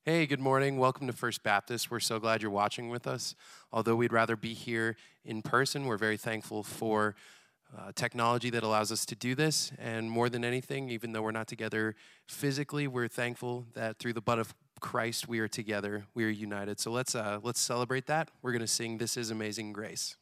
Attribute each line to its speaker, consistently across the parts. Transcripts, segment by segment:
Speaker 1: Hey, good morning. Welcome to First Baptist. We're so glad you're watching with us. Although we'd rather be here in person, we're very thankful for technology that allows us to do this. And more than anything, even though we're not together physically, we're thankful that through the blood of Christ, we are together, we are united. So let's celebrate that. We're going to sing "This Is Amazing Grace."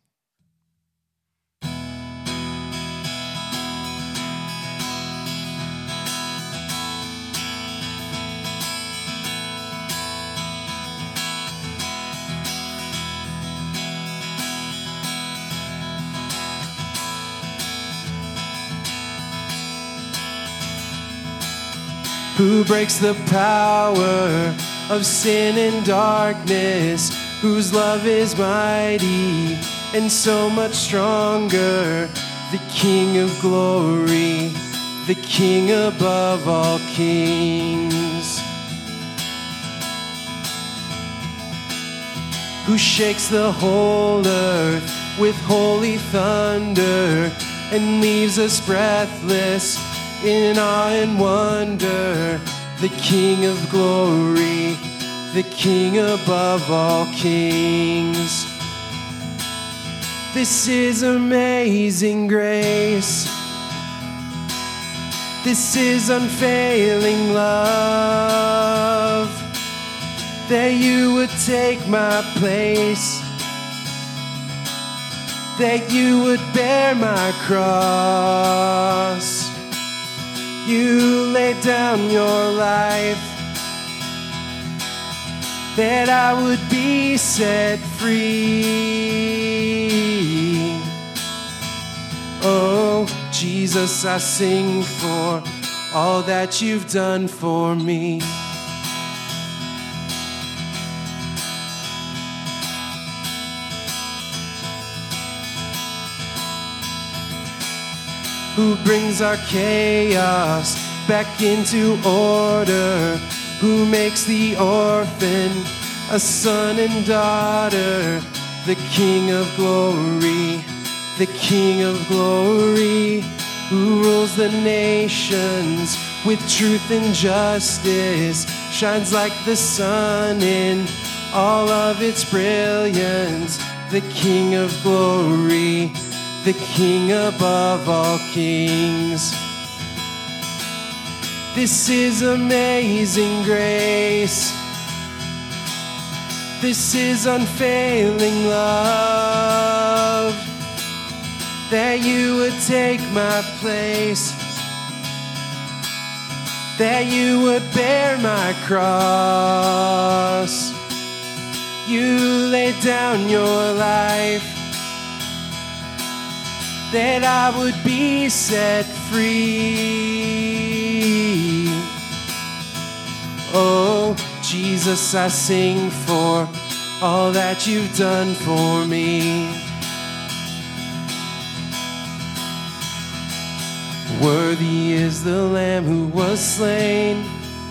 Speaker 1: Who breaks the power of sin and darkness, whose love is mighty and so much stronger, the King of glory, the King above all kings, who shakes the whole earth with holy thunder and leaves us breathless in awe and wonder, the King of glory, the King above all kings. This is amazing grace. This is unfailing love, that you would take my place, that you would bear my cross. You laid down your life, that I would be set free. Oh, Jesus, I sing for all that you've done for me. Who brings our chaos back into order, who makes the orphan a son and daughter, the King of glory, the King of glory, who rules the nations with truth and justice, shines like the sun in all of its brilliance, the King of glory, the King above all kings. This is amazing grace. This is unfailing love, that you would take my place, that you would bear my cross. You laid down your life, that I would be set free. Oh, Jesus, I sing for all that you've done for me. Worthy is the Lamb who was slain.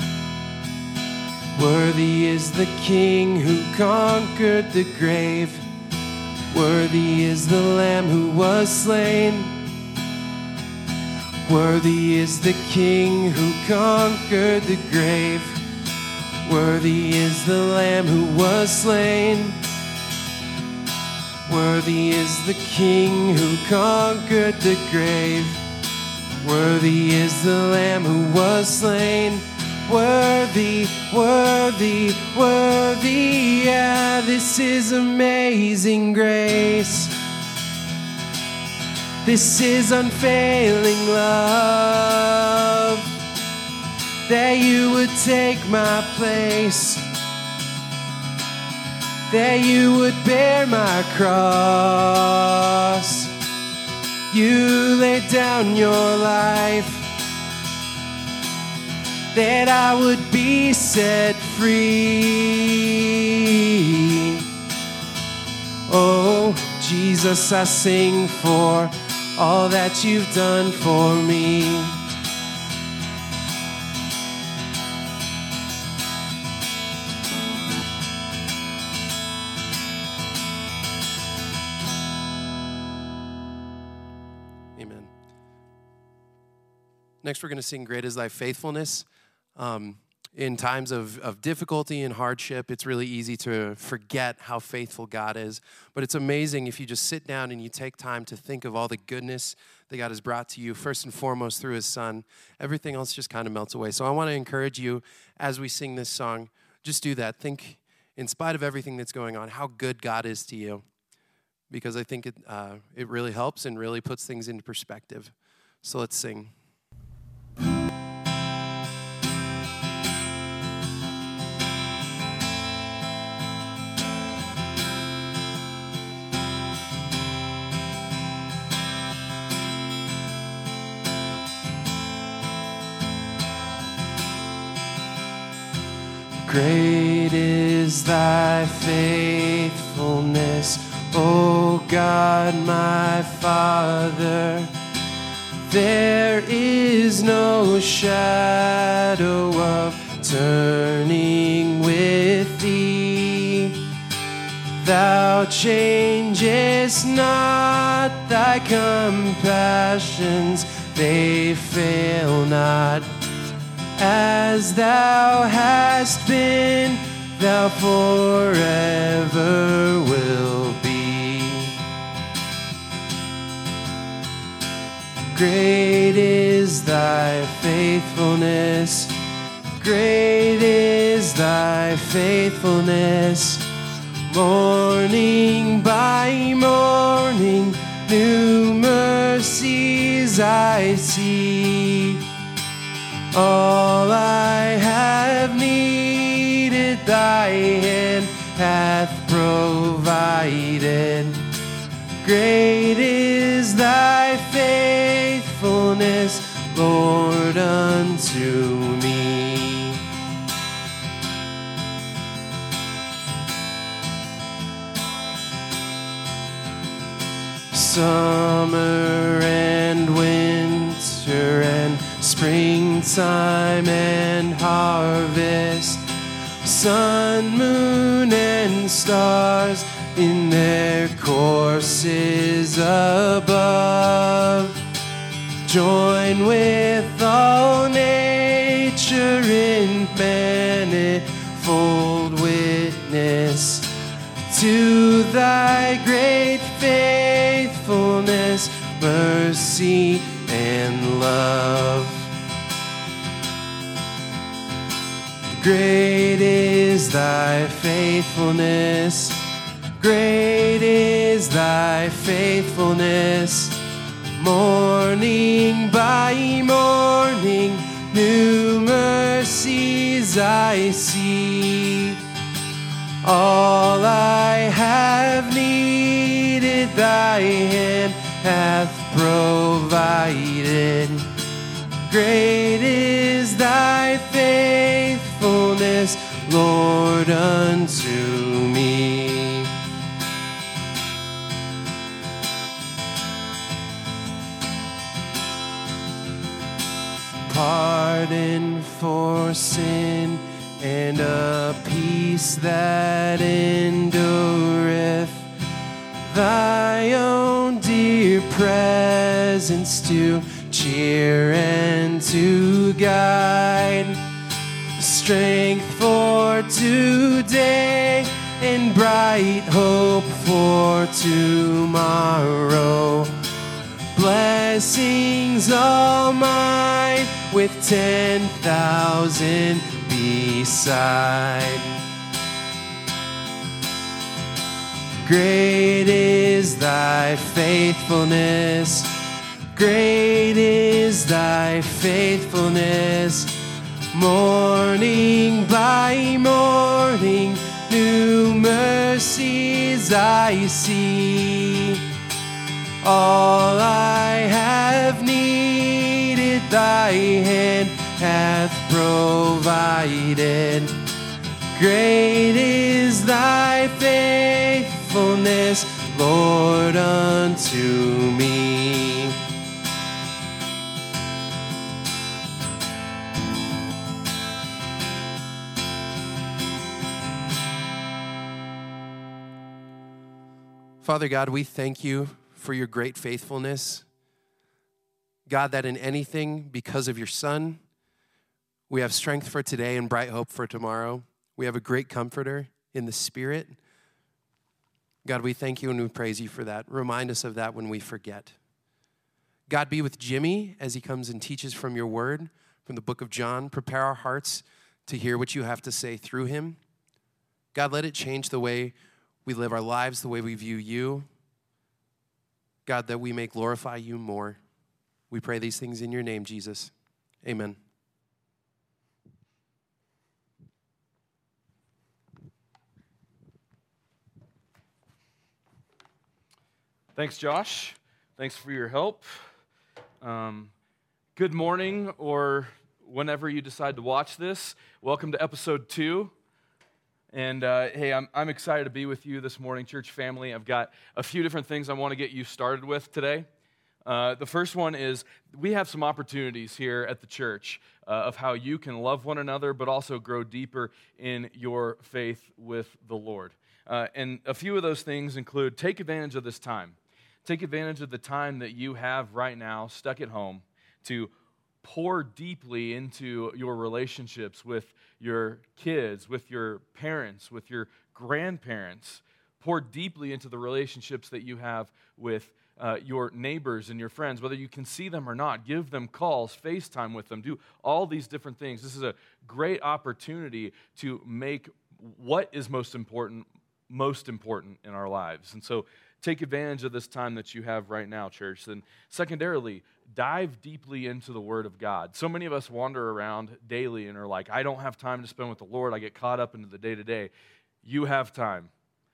Speaker 1: Worthy is the King who conquered the grave. Worthy is the Lamb who was slain. Worthy is the King who conquered the grave. Worthy is the Lamb who was slain. Worthy is the King who conquered the grave. Worthy is the Lamb who was slain. Worthy, worthy, worthy, yeah, this is amazing grace. This is unfailing love, that you would take my place, that you would bear my cross. You laid down your life, that I would be set free. Oh, Jesus, I sing for all that you've done for me. Amen. Next, we're going to sing "Great Is Thy Faithfulness." in times of difficulty and hardship, it's really easy to forget how faithful God is. But it's amazing if you just sit down and you take time to think of all the goodness that God has brought to you, first and foremost through his son. Everything else just kind of melts away. So I want to encourage you as we sing this song, just do that. Think, in spite of everything that's going on, how good God is to you. Because I think it really helps and really puts things into perspective. So let's sing. Great is thy faithfulness, O God, my Father. There is no shadow of turning with thee. Thou changest not, thy compassions, they fail not. As thou hast been, thou forever will be. Great is thy faithfulness, great is thy faithfulness. Morning by morning, new mercies I see. All I have needed, thy hand hath provided. Great is thy faithfulness, Lord, unto me. Summer and winter and springtime and harvest, sun, moon, and stars in their courses above, join with all nature in manifold witness to thy great faithfulness, mercy, and love. Great is thy faithfulness, great is thy faithfulness. Morning by morning, new mercies I see. All I have needed, thy hand hath provided. Great is thy faithfulness, Lord, unto me. Pardon for sin and a peace that endureth, thy own dear presence to cheer and to guide, strength for today and bright hope for tomorrow. Blessings all mine with 10,000 beside. Great is thy faithfulness, great is thy faithfulness. Morning by morning, new mercies I see. All I have needed, thy hand hath provided. Great is thy faithfulness, Lord, unto me. Father God, we thank you for your great faithfulness. God, that in anything, because of your Son, We have strength for today and bright hope for tomorrow. We have a great comforter in the Spirit. God, we thank you and we praise you for that. Remind us of that when we forget. God, be with Jimmy as he comes and teaches from your word, from the book of John. Prepare our hearts to hear what you have to say through him. God, let it change the way we live our lives, the way we view you. God, that we may glorify you more. We pray these things in your name, Jesus. Amen.
Speaker 2: Thanks, Josh. Thanks for your help. Good morning, or whenever you decide to watch this. Welcome to episode 2. And hey, I'm excited to be with you this morning, church family. I've got a few different things I want to get you started with today. The first one is we have some opportunities here at the church of how you can love one another, but also grow deeper in your faith with the Lord. And a few of those things include take advantage of this time. Take advantage of the time that you have right now stuck at home to pour deeply into your relationships with your kids, with your parents, with your grandparents. Pour deeply into the relationships that you have with your neighbors and your friends, whether you can see them or not. Give them calls, FaceTime with them, do all these different things. This is a great opportunity to make what is most important in our lives. And so take advantage of this time that you have right now, church. And secondarily, dive deeply into the Word of God. So many of us wander around daily and are like, I don't have time to spend with the Lord. I get caught up into the day-to-day. You have time.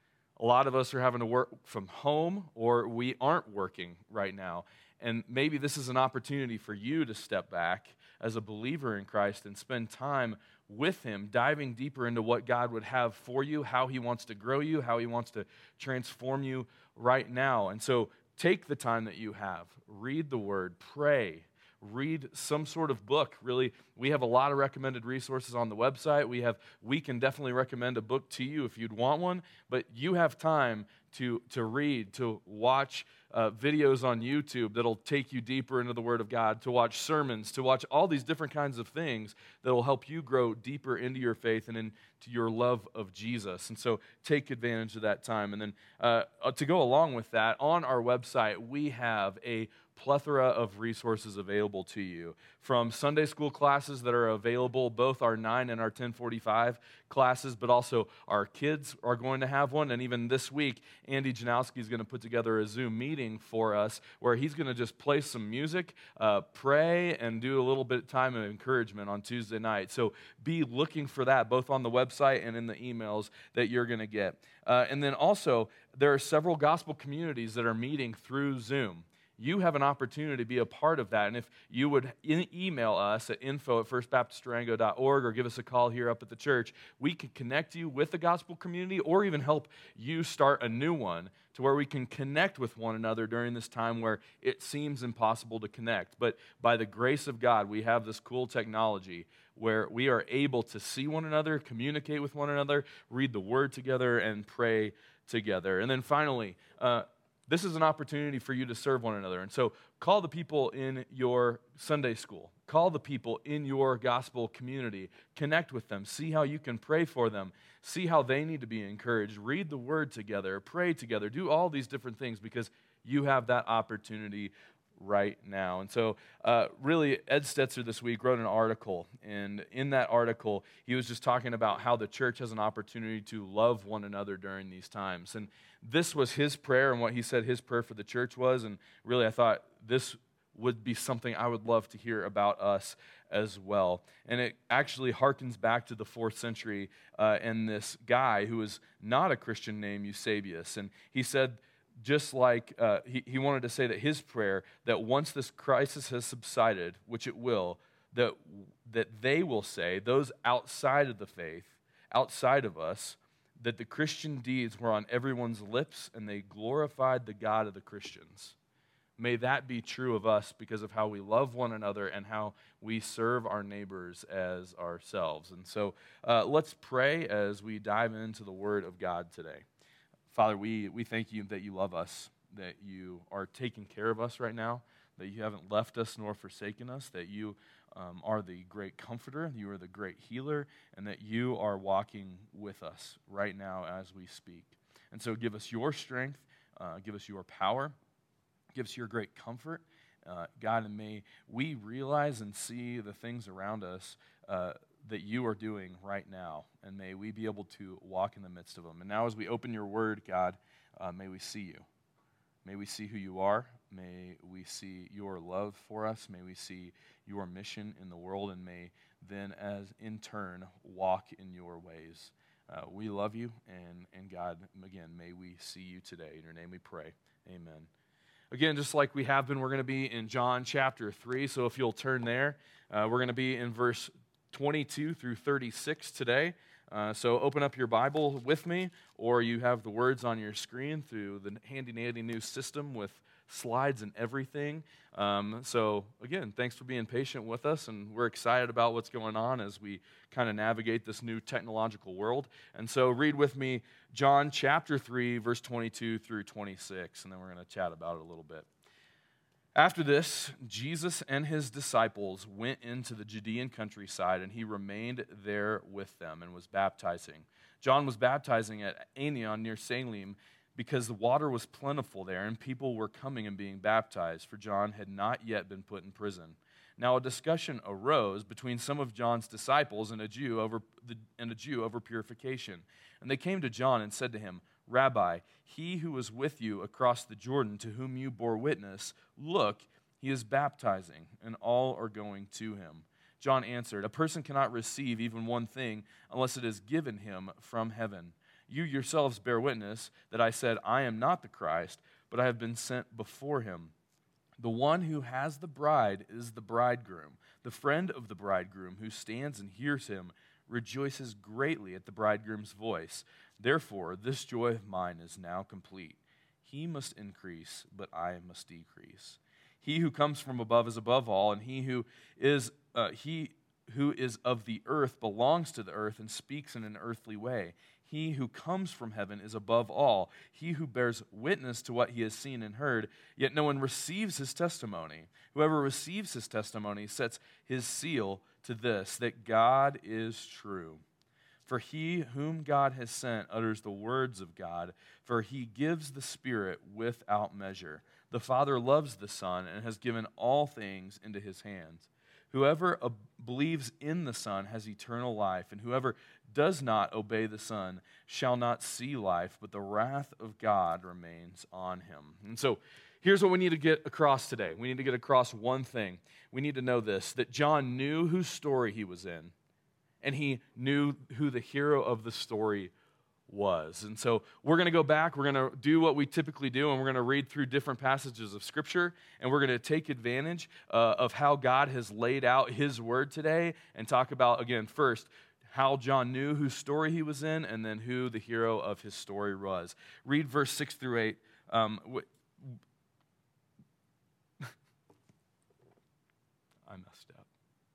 Speaker 2: A lot of us are having to work from home, or we aren't working right now. And maybe this is an opportunity for you to step back as a believer in Christ and spend time with Him, diving deeper into what God would have for you, how He wants to grow you, how He wants to transform you right now. And so take the time that you have. Read the Word. Pray. Read some sort of book. Really, we have a lot of recommended resources on the website. We can definitely recommend a book to you if you'd want one, but you have time to read, to watch videos on YouTube that'll take you deeper into the Word of God, to watch sermons, to watch all these different kinds of things that'll help you grow deeper into your faith and into your love of Jesus. And so take advantage of that time. And then to go along with that, on our website, we have a plethora of resources available to you, from Sunday school classes that are available, both our 9 and our 1045 classes, but also our kids are going to have one. And even this week, Andy Janowski is going to put together a Zoom meeting for us where he's going to just play some music, pray, and do a little bit of time of encouragement on Tuesday night. So be looking for that both on the website and in the emails that you're going to get. And then also, there are several gospel communities that are meeting through Zoom. You have an opportunity to be a part of that. And if you would email us at info@firstbaptistdurango.org or give us a call here up at the church, we can connect you with the gospel community or even help you start a new one to where we can connect with one another during this time where it seems impossible to connect. But by the grace of God, we have this cool technology where we are able to see one another, communicate with one another, read the Word together, and pray together. And then finally, this is an opportunity for you to serve one another. And so call the people in your Sunday school. Call the people in your gospel community. Connect with them. See how you can pray for them. See how they need to be encouraged. Read the Word together. Pray together. Do all these different things because you have that opportunity right now. And so really, Ed Stetzer this week wrote an article. And in that article, he was just talking about how the church has an opportunity to love one another during these times. And this was his prayer and what he said his prayer for the church was. And really, I thought this would be something I would love to hear about us as well. And it actually harkens back to the 4th century and this guy who was not a Christian named Eusebius. And he said, just like he wanted to say that his prayer, that once this crisis has subsided, which it will, that they will say, those outside of the faith, outside of us, that the Christian deeds were on everyone's lips and they glorified the God of the Christians. May that be true of us because of how we love one another and how we serve our neighbors as ourselves. And so let's pray as we dive into the Word of God today. Father, we thank you that you love us, that you are taking care of us right now, that you haven't left us nor forsaken us, that you are the great comforter, you are the great healer, and that you are walking with us right now as we speak. And so give us your strength, give us your power, give us your great comfort, God, and may we realize and see the things around us that you are doing right now, and may we be able to walk in the midst of them. And now as we open your word, God, may we see you. May we see who you are. May we see your love for us. May we see your mission in the world, and may then, as in turn, walk in your ways. We love you, and God, again, may we see you today. In your name we pray. Amen. Again, just like we have been, we're going to be in John chapter 3, so if you'll turn there, we're going to be in verse 22 through 36 today. So open up your Bible with me, or you have the words on your screen through the handy-dandy new system with slides and everything. So again, thanks for being patient with us, and we're excited about what's going on as we kind of navigate this new technological world. And so read with me John chapter 3, verse 22 through 26, and then we're going to chat about it a little bit. After this, Jesus and his disciples went into the Judean countryside, and he remained there with them and was baptizing. John was baptizing at Aenon near Salim because the water was plentiful there, and people were coming and being baptized, for John had not yet been put in prison. Now a discussion arose between some of John's disciples and a Jew over purification. And they came to John and said to him, "Rabbi, he who was with you across the Jordan, to whom you bore witness, look, he is baptizing, and all are going to him." John answered, "A person cannot receive even one thing unless it is given him from heaven. You yourselves bear witness that I said, I am not the Christ, but I have been sent before him. The one who has the bride is the bridegroom. The friend of the bridegroom who stands and hears him rejoices greatly at the bridegroom's voice. Therefore, this joy of mine is now complete. He must increase, but I must decrease. He who comes from above is above all, and he who is of the earth belongs to the earth and speaks in an earthly way. He who comes from heaven is above all. He who bears witness to what he has seen and heard, yet no one receives his testimony. Whoever receives his testimony sets his seal to this, that God is true. For he whom God has sent utters the words of God, for he gives the Spirit without measure. The Father loves the Son and has given all things into his hands. Whoever believes in the Son has eternal life, and whoever does not obey the Son shall not see life, but the wrath of God remains on him. And so here's what we need to get across today. We need to get across one thing. We need to know this, that John knew whose story he was in, and he knew who the hero of the story was. And so we're going to go back, we're going to do what we typically do, and we're going to read through different passages of Scripture, and we're going to take advantage of how God has laid out his word today, and talk about, again, first, how John knew whose story he was in, and then who the hero of his story was. Read verse 6 through 8. I messed up.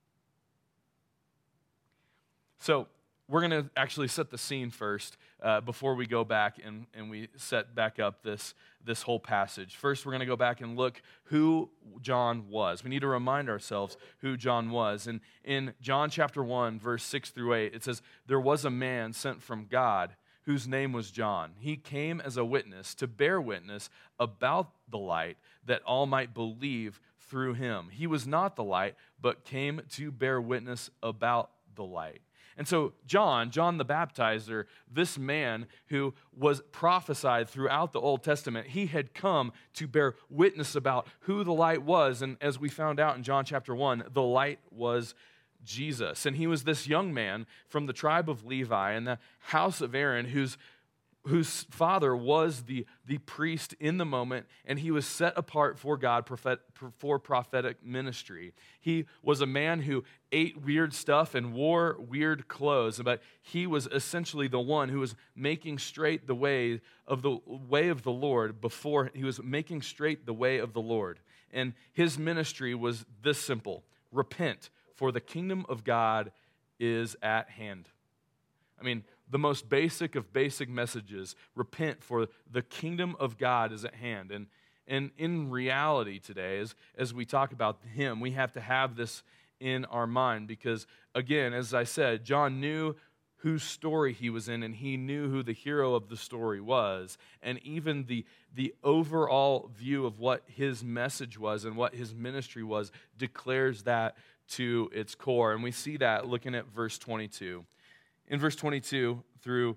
Speaker 2: So we're going to actually set the scene first before we go back and we set back up this whole passage. First, we're going to go back and look who John was. We need to remind ourselves who John was. And in John chapter 1, verse 6 through 8, it says, "There was a man sent from God whose name was John. He came as a witness to bear witness about the light, that all might believe through him. He was not the light, but came to bear witness about the light." And so John the Baptizer, this man who was prophesied throughout the Old Testament, he had come to bear witness about who the light was. And as we found out in John chapter 1, the light was Jesus. And he was this young man from the tribe of Levi and the house of Aaron, whose father was the priest in the moment, and he was set apart for God for prophetic ministry. He was a man who ate weird stuff and wore weird clothes, but he was essentially the one who was making straight the way of the Lord before he was making straight the way of the Lord. And his ministry was this simple: repent, for the kingdom of God is at hand. I mean, the most basic of basic messages, repent, for the kingdom of God is at hand. And in reality today, as we talk about him, we have to have this in our mind because, again, as I said, John knew whose story he was in, and he knew who the hero of the story was. And even the overall view of what his message was and what his ministry was declares that to its core. And we see that looking at verse 22. In verse 22 through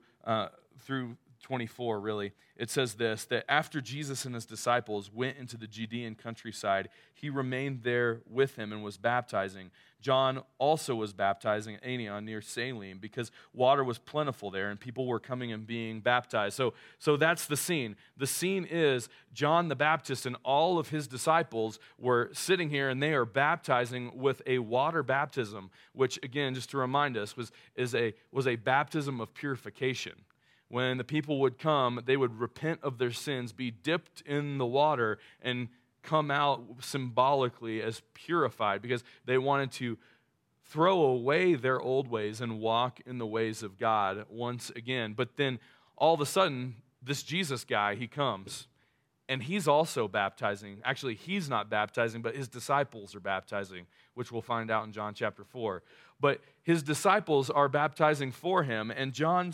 Speaker 2: 24, really, it says this, that after Jesus and his disciples went into the Judean countryside, he remained there with him and was baptizing. John also was baptizing at Aenon near Salim because water was plentiful there and people were coming and being baptized. So that's the scene. The scene is John the Baptist and all of his disciples were sitting here and they are baptizing with a water baptism, which, again, just to remind us, was a baptism of purification. When the people would come, they would repent of their sins, be dipped in the water, and come out symbolically as purified because they wanted to throw away their old ways and walk in the ways of God once again. But then all of a sudden, this Jesus guy, he comes, and he's also baptizing. Actually, he's not baptizing, but his disciples are baptizing, which we'll find out in John chapter 4. But his disciples are baptizing for him, and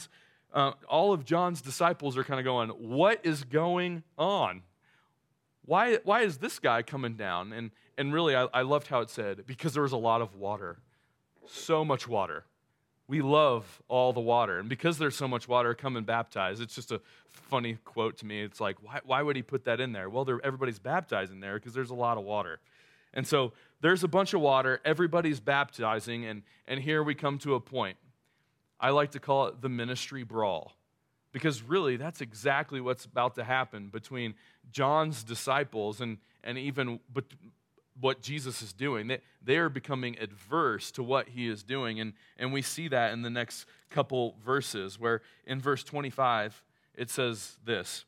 Speaker 2: all of John's disciples are kind of going, what is going on? Why is this guy coming down? And really, I loved how it said, because there was a lot of water. So much water. We love all the water. And because there's so much water, come and baptize. It's just a funny quote to me. It's like, why would he put that in there? Well, everybody's baptizing there because there's a lot of water. And so there's a bunch of water. Everybody's baptizing. And here we come to a point. I like to call it the ministry brawl, because really that's exactly what's about to happen between John's disciples and even what Jesus is doing. They are becoming adverse to what he is doing, and we see that in the next couple verses, where in verse 25 it says this.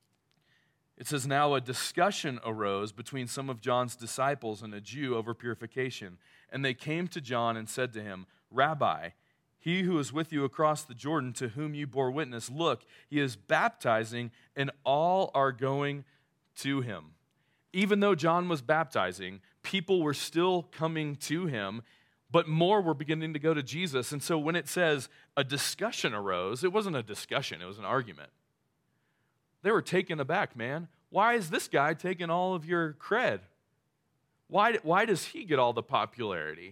Speaker 2: It says, now a discussion arose between some of John's disciples and a Jew over purification, and they came to John and said to him, Rabbi, he who is with you across the Jordan, to whom you bore witness, look, he is baptizing, and all are going to him. Even though John was baptizing, people were still coming to him, but more were beginning to go to Jesus. And so when it says a discussion arose, it wasn't a discussion, it was an argument. They were taken aback, man. Why is this guy taking all of your cred? Why does he get all the popularity?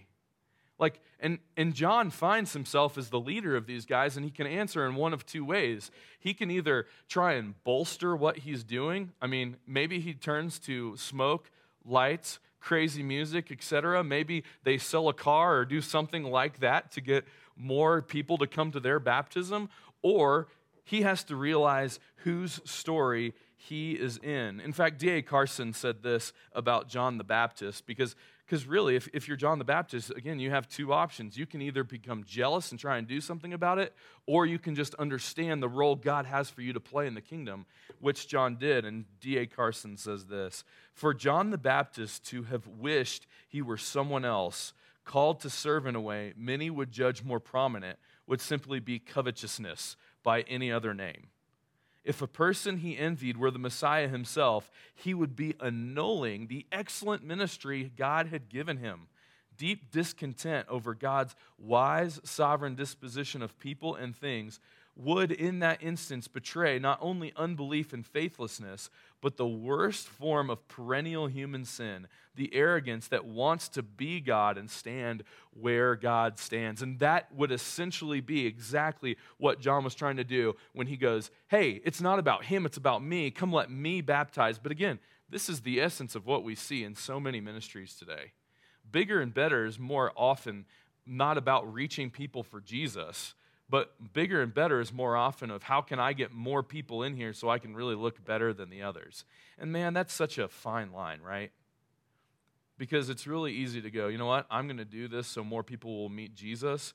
Speaker 2: And John finds himself as the leader of these guys, and he can answer in one of two ways. He can either try and bolster what he's doing. I mean, maybe he turns to smoke, lights, crazy music, etc. Maybe they sell a car or do something like that to get more people to come to their baptism. Or he has to realize whose story he is in. In fact, D.A. Carson said this about John the Baptist, because really, if you're John the Baptist, again, you have two options. You can either become jealous and try and do something about it, or you can just understand the role God has for you to play in the kingdom, which John did. And D.A. Carson says this, for John the Baptist to have wished he were someone else, called to serve in a way many would judge more prominent, would simply be covetousness by any other name. If a person he envied were the Messiah himself, he would be annulling the excellent ministry God had given him. Deep discontent over God's wise, sovereign disposition of people and things would, in that instance, betray not only unbelief and faithlessness, but the worst form of perennial human sin, the arrogance that wants to be God and stand where God stands. And that would essentially be exactly what John was trying to do when he goes, hey, it's not about him, it's about me. Come let me baptize. But again, this is the essence of what we see in so many ministries today. Bigger and better is more often not about reaching people for Jesus, but bigger and better is more often of how can I get more people in here so I can really look better than the others. And man, that's such a fine line, right? Because it's really easy to go, you know what, I'm going to do this so more people will meet Jesus.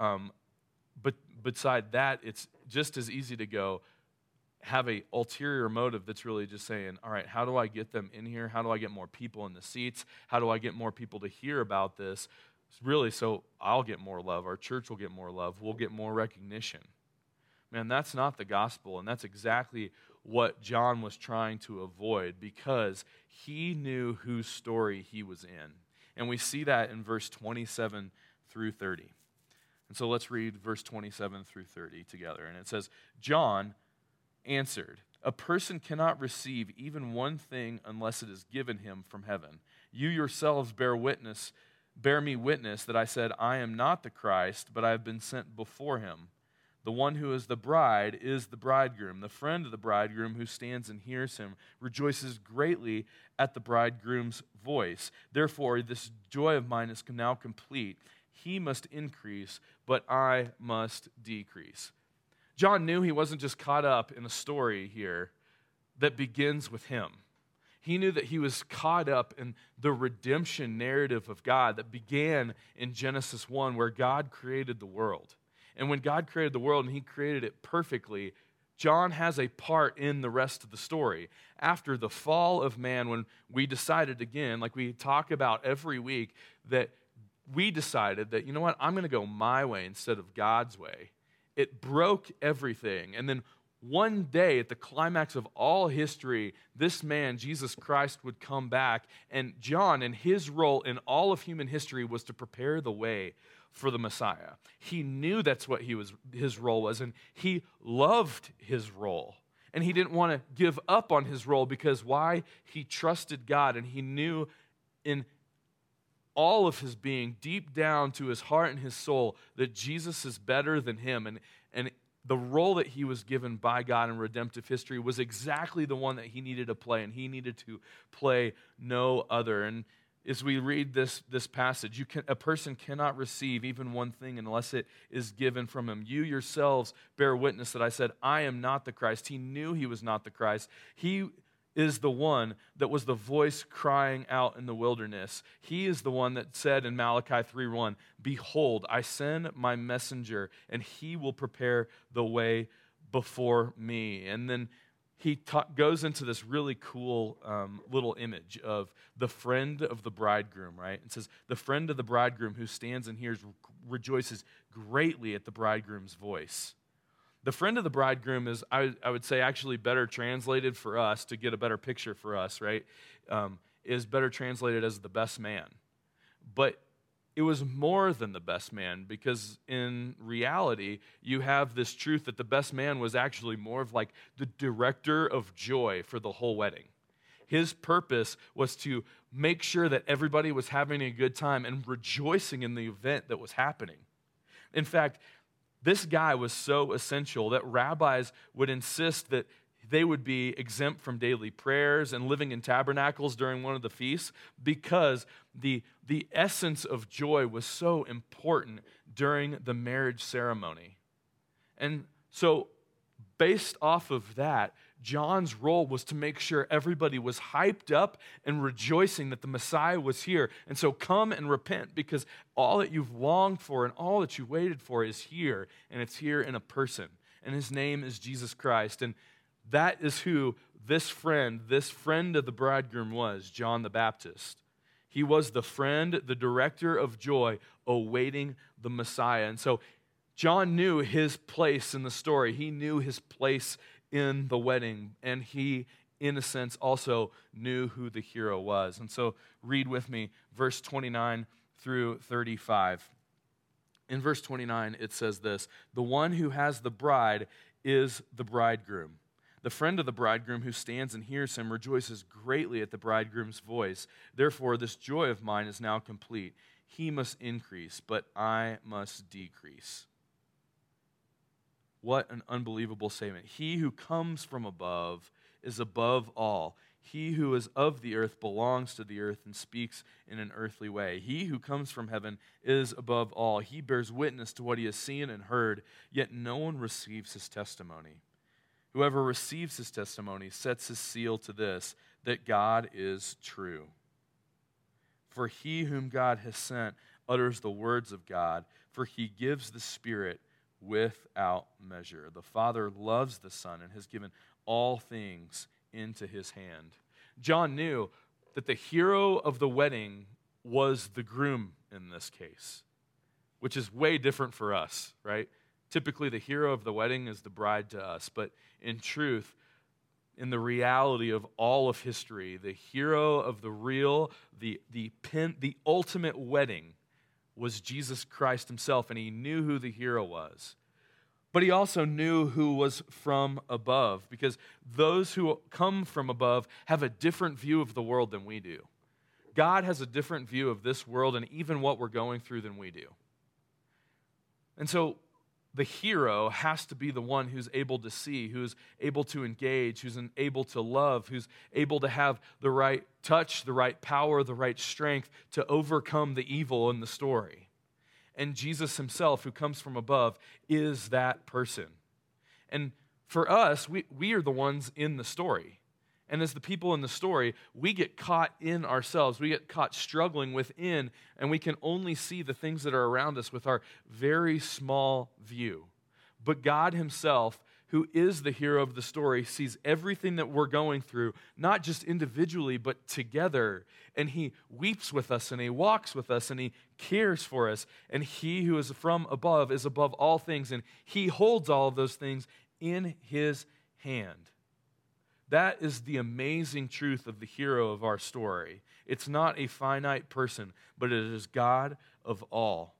Speaker 2: But beside that, it's just as easy to go have an ulterior motive that's really just saying, all right, how do I get them in here? How do I get more people in the seats? How do I get more people to hear about this? Really, so I'll get more love. Our church will get more love. We'll get more recognition. Man, that's not the gospel, and that's exactly what John was trying to avoid because he knew whose story he was in. And we see that in verse 27 through 30. And so let's read verse 27 through 30 together. And it says, John answered, "A person cannot receive even one thing unless it is given him from heaven. You yourselves bear me witness that I said, I am not the Christ, but I have been sent before him. The one who is the bride is the bridegroom. The friend of the bridegroom who stands and hears him rejoices greatly at the bridegroom's voice. Therefore, this joy of mine is now complete. He must increase, but I must decrease." John knew he wasn't just caught up in a story here that begins with him. He knew that he was caught up in the redemption narrative of God that began in Genesis 1, where God created the world. And when God created the world and he created it perfectly, John has a part in the rest of the story. After the fall of man, when we decided again, like we talk about every week, that we decided that, you know what, I'm going to go my way instead of God's way. It broke everything. And then one day, at the climax of all history, this man, Jesus Christ, would come back. And John, and his role in all of human history, was to prepare the way for the Messiah. He knew that's what his role was, and he loved his role. And he didn't want to give up on his role because why? He trusted God, and he knew in all of his being, deep down to his heart and his soul, that Jesus is better than him. And the role that he was given by God in redemptive history was exactly the one that he needed to play, and he needed to play no other. And as we read this passage, a person cannot receive even one thing unless it is given from him. You yourselves bear witness that I said, I am not the Christ. He knew he was not the Christ. He is the one that was the voice crying out in the wilderness. He is the one that said in Malachi 3:1, "Behold, I send my messenger, and he will prepare the way before me." And then he goes into this really cool little image of the friend of the bridegroom, right? It says, the friend of the bridegroom who stands and hears rejoices greatly at the bridegroom's voice. The friend of the bridegroom is, I would say, actually better translated for us to get a better picture for us, right? Is better translated as the best man. But it was more than the best man, because in reality, you have this truth that the best man was actually more of like the director of joy for the whole wedding. His purpose was to make sure that everybody was having a good time and rejoicing in the event that was happening. In fact, this guy was so essential that rabbis would insist that they would be exempt from daily prayers and living in tabernacles during one of the feasts, because the essence of joy was so important during the marriage ceremony. And so based off of that, John's role was to make sure everybody was hyped up and rejoicing that the Messiah was here. And so come and repent, because all that you've longed for and all that you waited for is here, and it's here in a person. And his name is Jesus Christ. And that is who this friend of the bridegroom was, John the Baptist. He was the friend, the director of joy, awaiting the Messiah. And so John knew his place in the story. He knew his place in the wedding, and he, in a sense, also knew who the hero was. And so read with me verse 29 through 35. In verse 29, it says this, "The one who has the bride is the bridegroom. The friend of the bridegroom who stands and hears him rejoices greatly at the bridegroom's voice. Therefore, this joy of mine is now complete. He must increase, but I must decrease." What an unbelievable statement. He who comes from above is above all. He who is of the earth belongs to the earth and speaks in an earthly way. He who comes from heaven is above all. He bears witness to what he has seen and heard, yet no one receives his testimony. Whoever receives his testimony sets his seal to this, that God is true. For he whom God has sent utters the words of God, for he gives the Spirit without measure. The Father loves the Son and has given all things into his hand. John knew that the hero of the wedding was the groom in this case, which is way different for us, right? Typically, the hero of the wedding is the bride to us, but in truth, in the reality of all of history. The hero of the real, the ultimate wedding was Jesus Christ himself, and he knew who the hero was. But he also knew who was from above, because those who come from above have a different view of the world than we do. God has a different view of this world and even what we're going through than we do. And so the hero has to be the one who's able to see, who's able to engage, who's able to love, who's able to have the right touch, the right power, the right strength to overcome the evil in the story. And Jesus himself, who comes from above, is that person. And for us, we are the ones in the story. And as the people in the story, we get caught in ourselves. We get caught struggling within, and we can only see the things that are around us with our very small view. But God himself, who is the hero of the story, sees everything that we're going through, not just individually, but together. And he weeps with us, and he walks with us, and he cares for us. And he who is from above is above all things, and he holds all of those things in his hand. That is the amazing truth of the hero of our story. It's not a finite person, but it is God of all.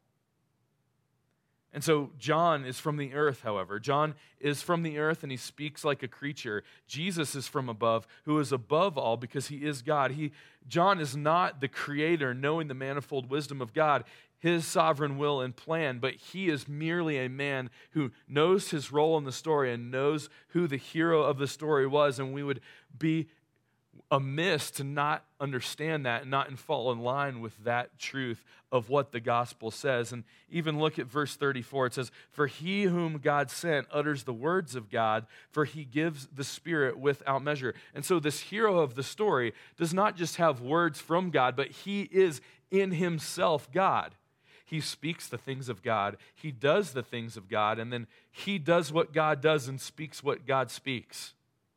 Speaker 2: And so John is from the earth, however. John is from the earth and he speaks like a creature. Jesus is from above, who is above all because he is God. John is not the creator, knowing the manifold wisdom of God, his sovereign will and plan, but he is merely a man who knows his role in the story and knows who the hero of the story was, and we would be amiss to not understand that and not fall in line with that truth of what the gospel says. And even look at verse 34. It says, "For he whom God sent utters the words of God, for he gives the Spirit without measure." And so this hero of the story does not just have words from God, but he is in himself God. He speaks the things of God. He does the things of God, and then he does what God does and speaks what God speaks.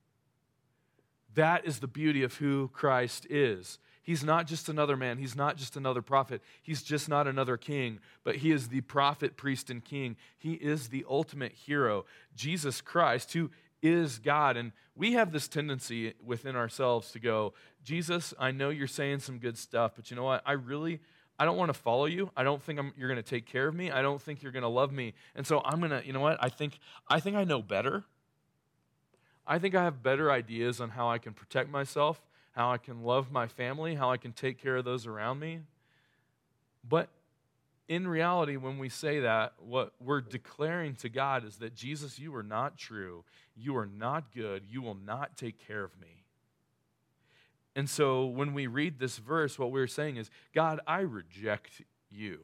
Speaker 2: That is the beauty of who Christ is. He's not just another man. He's not just another prophet. He's just not another king, but he is the prophet, priest, and king. He is the ultimate hero, Jesus Christ, who is God. And we have this tendency within ourselves to go, Jesus, I know you're saying some good stuff, but you know what? I don't want to follow you. I don't think you're going to take care of me. I don't think you're going to love me. And so I'm going to, you know what? I think I know better. I think I have better ideas on how I can protect myself, how I can love my family, how I can take care of those around me. But in reality, when we say that, what we're declaring to God is that, Jesus, you are not true. You are not good. You will not take care of me. And so when we read this verse, what we're saying is, God, I reject you.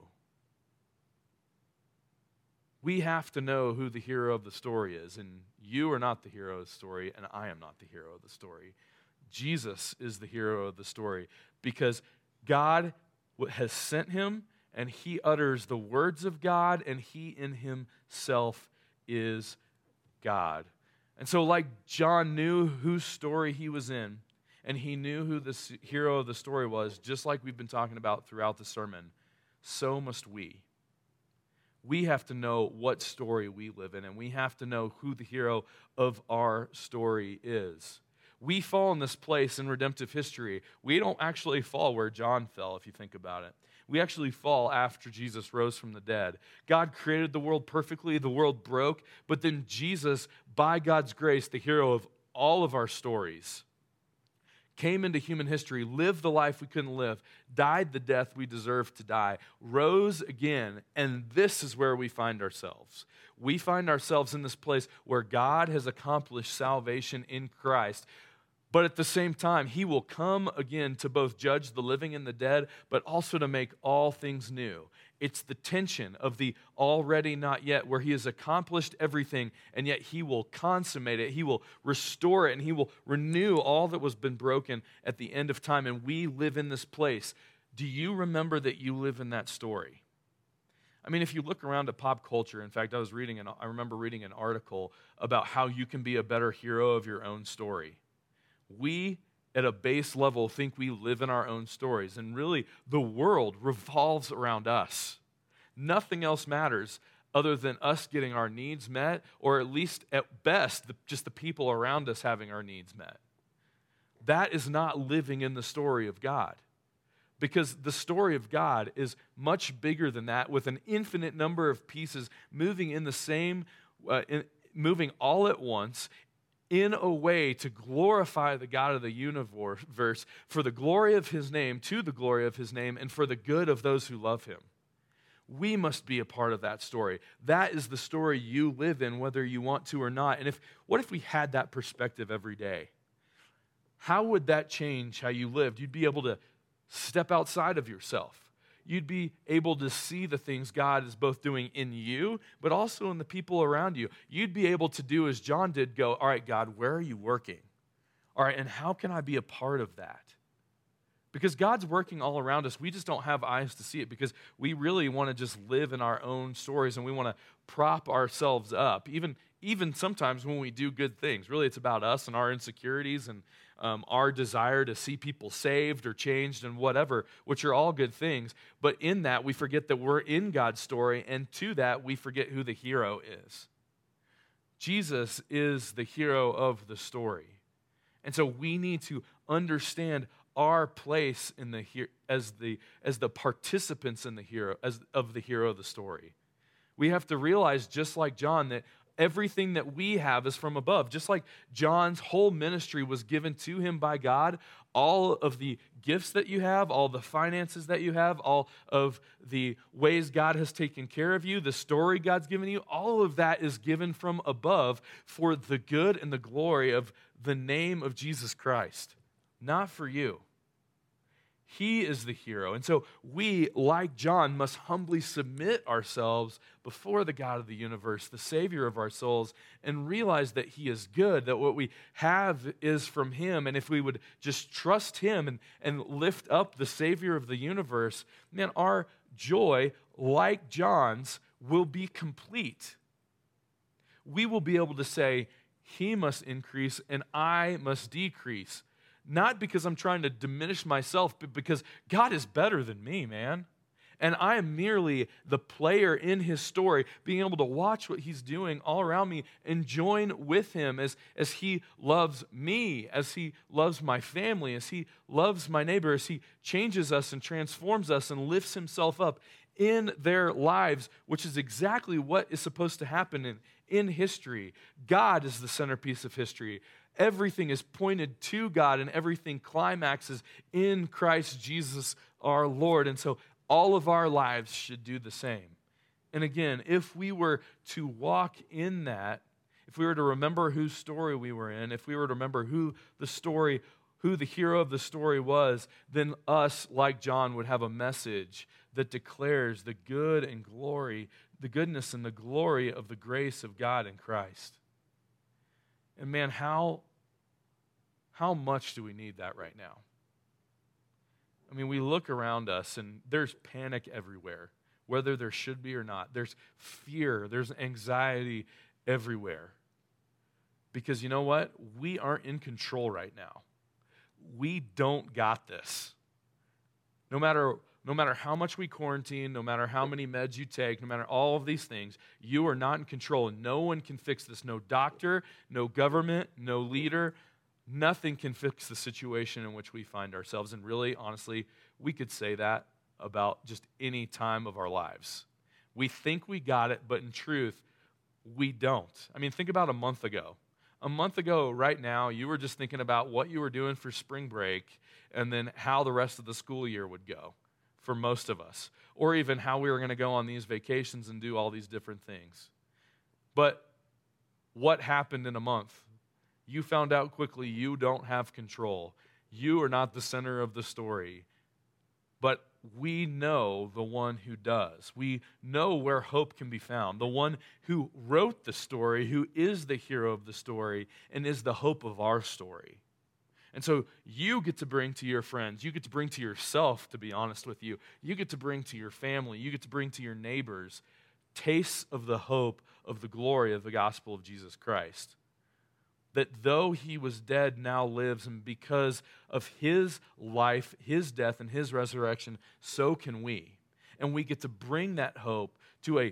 Speaker 2: We have to know who the hero of the story is, and you are not the hero of the story, and I am not the hero of the story. Jesus is the hero of the story because God has sent him, and he utters the words of God, and he in himself is God. And so like John knew whose story he was in, and he knew who the hero of the story was, just like we've been talking about throughout the sermon, so must we. We have to know what story we live in, and we have to know who the hero of our story is. We fall in this place in redemptive history. We don't actually fall where John fell, if you think about it. We actually fall after Jesus rose from the dead. God created the world perfectly. The world broke. But then Jesus, by God's grace, the hero of all of our stories, came into human history, lived the life we couldn't live, died the death we deserved to die, rose again, and this is where we find ourselves. We find ourselves in this place where God has accomplished salvation in Christ, but at the same time, he will come again to both judge the living and the dead, but also to make all things new. It's the tension of the already not yet, where he has accomplished everything, and yet he will consummate it, he will restore it, and he will renew all that was been broken at the end of time, and we live in this place. Do you remember that you live in that story? I mean, if you look around at pop culture, in fact, I remember reading an article about how you can be a better hero of your own story. We, at a base level, think we live in our own stories, and really, the world revolves around us. Nothing else matters other than us getting our needs met, or at least at best, just the people around us having our needs met. That is not living in the story of God. Because the story of God is much bigger than that, with an infinite number of pieces moving in the same, moving all at once in a way to glorify the God of the universe for the glory of his name, to the glory of his name, and for the good of those who love him. We must be a part of that story. That is the story you live in, whether you want to or not. And what if we had that perspective every day? How would that change how you lived? You'd be able to step outside of yourself. You'd be able to see the things God is both doing in you, but also in the people around you. You'd be able to do as John did, go, all right, God, where are you working? All right, and how can I be a part of that? Because God's working all around us. We just don't have eyes to see it because we really want to just live in our own stories and we want to prop ourselves up. Even sometimes when we do good things, really it's about us and our insecurities and our desire to see people saved or changed and whatever, which are all good things. But in that, we forget that we're in God's story, and to that, we forget who the hero is. Jesus is the hero of the story. And so we need to understand our place in as the participants in the hero of the hero of the story. We have to realize, just like John, that everything that we have is from above. Just like John's whole ministry was given to him by God, all of the gifts that you have, all the finances that you have, all of the ways God has taken care of you, the story God's given you, all of that is given from above for the good and the glory of the name of Jesus Christ, not for you. He is the hero. And so we, like John, must humbly submit ourselves before the God of the universe, the Savior of our souls, and realize that he is good, that what we have is from him. And if we would just trust him and lift up the Savior of the universe, man, our joy, like John's, will be complete. We will be able to say, he must increase and I must decrease. Not because I'm trying to diminish myself, but because God is better than me, man. And I am merely the player in his story, being able to watch what he's doing all around me and join with him as he loves me, as he loves my family, as he loves my neighbor, as he changes us and transforms us and lifts himself up in their lives, which is exactly what is supposed to happen in history. God is the centerpiece of history. Everything is pointed to God, and everything climaxes in Christ Jesus our Lord. And so all of our lives should do the same. And again, if we were to walk in that, if we were to remember whose story we were in, if we were to remember who the hero of the story was, then us, like John, would have a message that declares the good and glory, the goodness and the glory of the grace of God in Christ. And man, how much do we need that right now? I mean, we look around us and there's panic everywhere, whether there should be or not. There's fear, there's anxiety everywhere. Because you know what? We aren't in control right now. We don't got this. No matter how much we quarantine, no matter how many meds you take, no matter all of these things, you are not in control, and no one can fix this. No doctor, no government, no leader, nothing can fix the situation in which we find ourselves. And really, honestly, we could say that about just any time of our lives. We think we got it, but in truth, we don't. I mean, think about a month ago. A month ago, right now, you were just thinking about what you were doing for spring break and then how the rest of the school year would go for most of us, or even how we were going to go on these vacations and do all these different things. But what happened in a month? You found out quickly you don't have control. You are not the center of the story. But we know the one who does. We know where hope can be found. The one who wrote the story, who is the hero of the story, and is the hope of our story. And so you get to bring to your friends, you get to bring to yourself, to be honest with you, you get to bring to your family, you get to bring to your neighbors tastes of the hope of the glory of the gospel of Jesus Christ. That though he was dead, now lives, and because of his life, his death, and his resurrection, so can we. And we get to bring that hope to a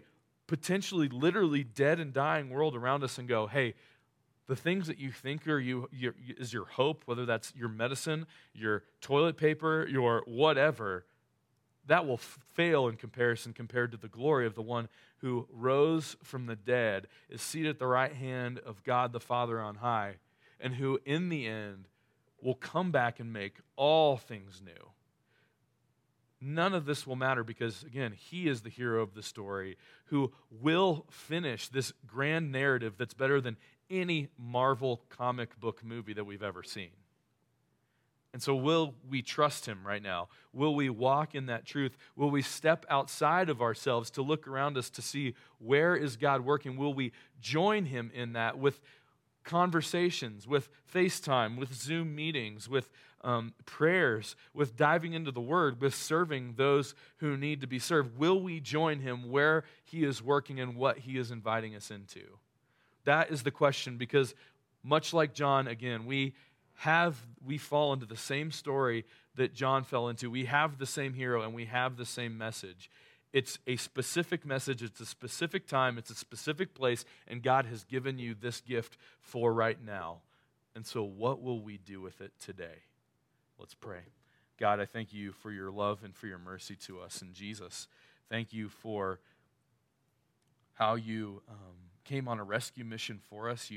Speaker 2: potentially literally dead and dying world around us and go, hey, the things that you think is your hope, whether that's your medicine, your toilet paper, your whatever, that will fail in comparison compared to the glory of the one who rose from the dead, is seated at the right hand of God the Father on high, and who in the end will come back and make all things new. None of this will matter because, again, he is the hero of the story who will finish this grand narrative that's better than any Marvel comic book movie that we've ever seen. And so will we trust him right now? Will we walk in that truth? Will we step outside of ourselves to look around us to see where is God working? Will we join him in that with conversations, with FaceTime, with Zoom meetings, with prayers, with diving into the Word, with serving those who need to be served? Will we join him where he is working and what he is inviting us into? That is the question, because much like John, again, we fall into the same story that John fell into. We have the same hero and we have the same message. It's a specific message, it's a specific time, it's a specific place, and God has given you this gift for right now. And so what will we do with it today? Let's pray. God, I thank you for your love and for your mercy to us in Jesus. Thank you for how you came on a rescue mission for us.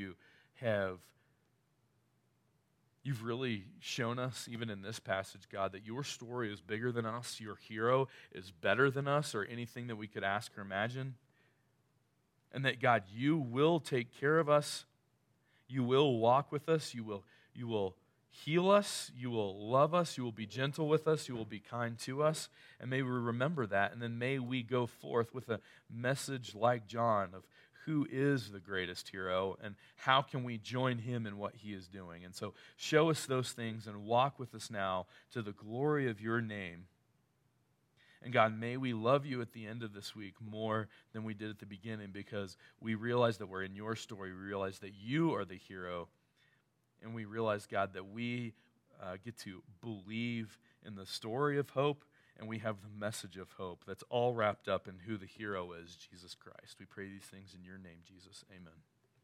Speaker 2: You've really shown us, even in this passage, God, that your story is bigger than us. Your hero is better than us or anything that we could ask or imagine. And that, God, you will take care of us. You will walk with us. You will heal us. You will love us. You will be gentle with us. You will be kind to us. And may we remember that. And then may we go forth with a message like John of who is the greatest hero and how can we join him in what he is doing. And so show us those things and walk with us now to the glory of your name. And God, may we love you at the end of this week more than we did at the beginning, because we realize that we're in your story. We realize that you are the hero. And we realize, God, that we get to believe in the story of hope, and we have the message of hope that's all wrapped up in who the hero is, Jesus Christ. We pray these things in your name, Jesus. Amen.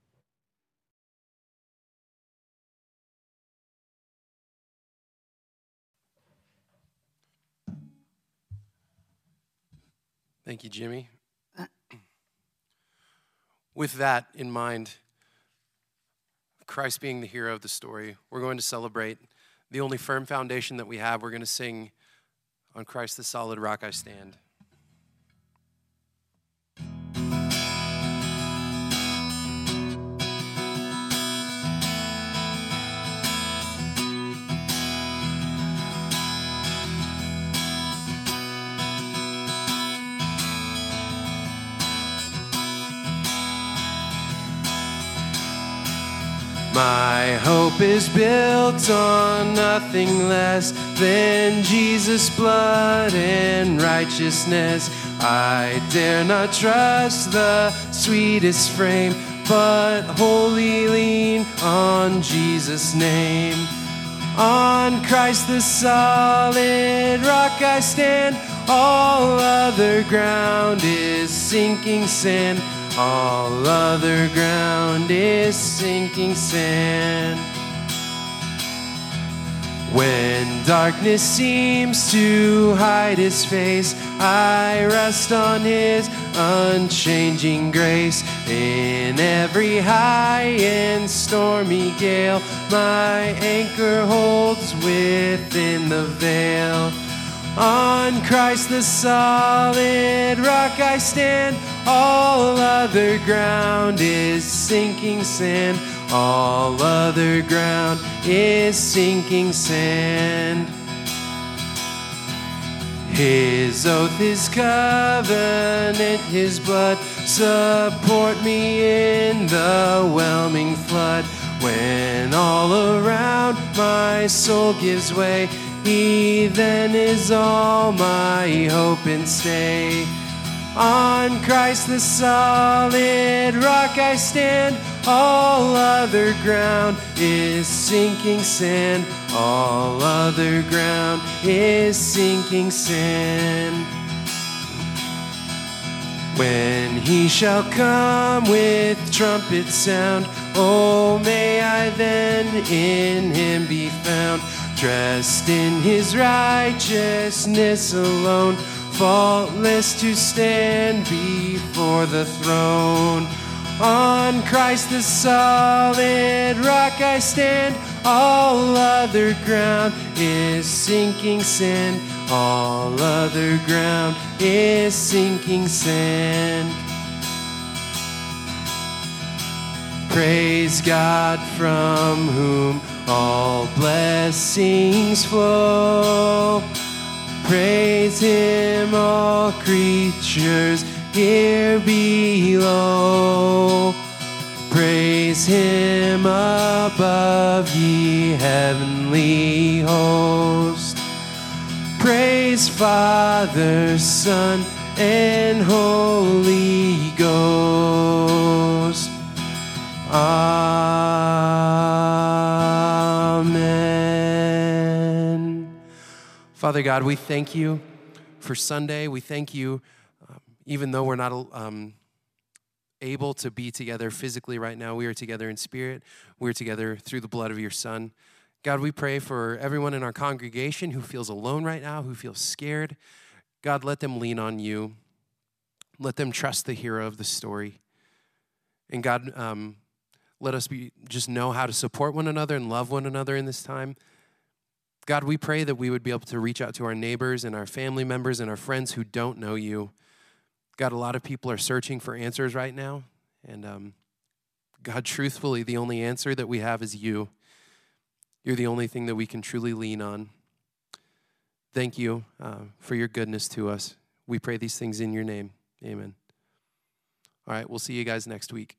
Speaker 1: Thank you, Jimmy. With that in mind, Christ being the hero of the story, we're going to celebrate the only firm foundation that we have. We're going to sing "On Christ the Solid Rock I Stand." My hope is built on nothing less than Jesus' blood and righteousness. I dare not trust the sweetest frame, but wholly lean on Jesus' name. On Christ the solid rock I stand, all other ground is sinking sand. All other ground is sinking sand. When darkness seems to hide his face, I rest on his unchanging grace. In every high and stormy gale, my anchor holds within the veil. On Christ the solid rock I stand, all other ground is sinking sand. All other ground is sinking sand. His oath, his covenant, his blood support me in the whelming flood. When all around my soul gives way, he then is all my hope and stay. On Christ the solid rock I stand, all other ground is sinking sand. All other ground is sinking sand. When he shall come with trumpet sound, oh, may I then in him be found, dressed in his righteousness alone, faultless to stand before the throne. On Christ the solid rock I stand, all other ground is sinking sand. All other ground is sinking sand. Praise God from whom all blessings flow. Praise him, all creatures here below. Praise him above, ye heavenly host. Praise Father, Son, and Holy Ghost. Amen. Father God, we thank you for Sunday. We thank you, even though we're not able to be together physically right now, we are together in spirit. We're together through the blood of your Son. God, we pray for everyone in our congregation who feels alone right now, who feels scared. God, let them lean on you. Let them trust the hero of the story. And God, let us just know how to support one another and love one another in this time. God, we pray that we would be able to reach out to our neighbors and our family members and our friends who don't know you. God, a lot of people are searching for answers right now. And God, truthfully, the only answer that we have is you. You're the only thing that we can truly lean on. Thank you for your goodness to us. We pray these things in your name. Amen. All right, we'll see you guys next week.